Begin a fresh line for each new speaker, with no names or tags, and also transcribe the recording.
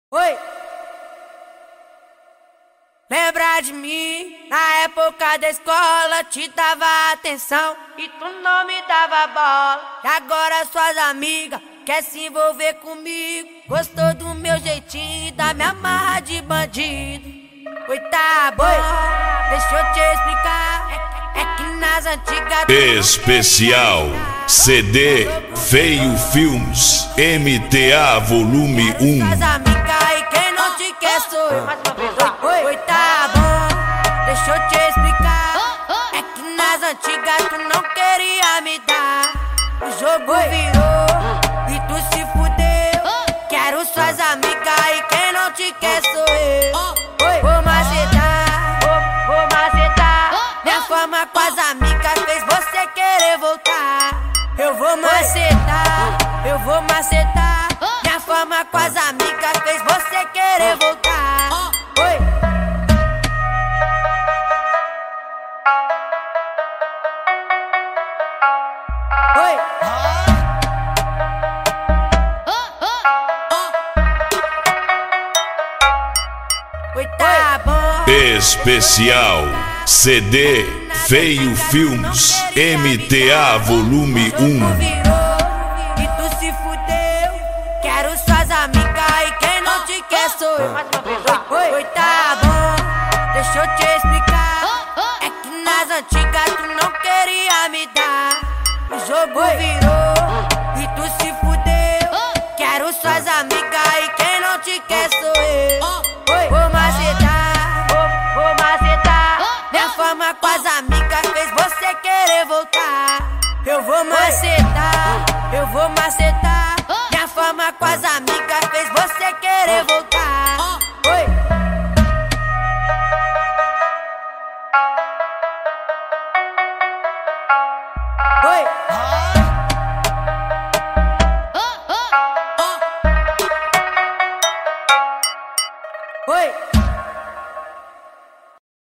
Oi. Lembra de mim? Na época da escola te dava atenção e tu não me dava bola. E agora suas amigas quer se envolver comigo. Gostou do meu jeitinho, da minha marra de bandido. Oi, tá bom, deixa eu te explicar. É que nas antigas
Especial CD Feio Filmes MTA Volume 1.
As amigas e quem não te quer sou eu. Oi, tá bom, deixa eu te explicar. É que nas antigas tu não queria me dar. O jogo virou e tu se fudeu. Quero suas amigas e quem não te quer sou eu. Vou macetar, vou macetar. Minha fama com as amigas fez você querer voltar. Eu vou macetar, eu vou macetar. Minha fama com as amigas fez você querer voltar. Oi. Oi. Oi, tá bom.
Especial CD Feio Filmes MTA Volume 1.
Virou e tu se fudeu. Quero suas amigas e quem não te quer sou eu. Oi, tá bom, deixa eu te explicar. É que nas antigas tu não queria me dar. O jogo virou e tu se fudeu. Quero suas amigas e quem não te quer sou eu. Vou macetar, vou macetar. Minha fama com as amigas fez você querer voltar. Eu vou macetar, eu vou macetar. Minha fama com as amigas fez você querer voltar.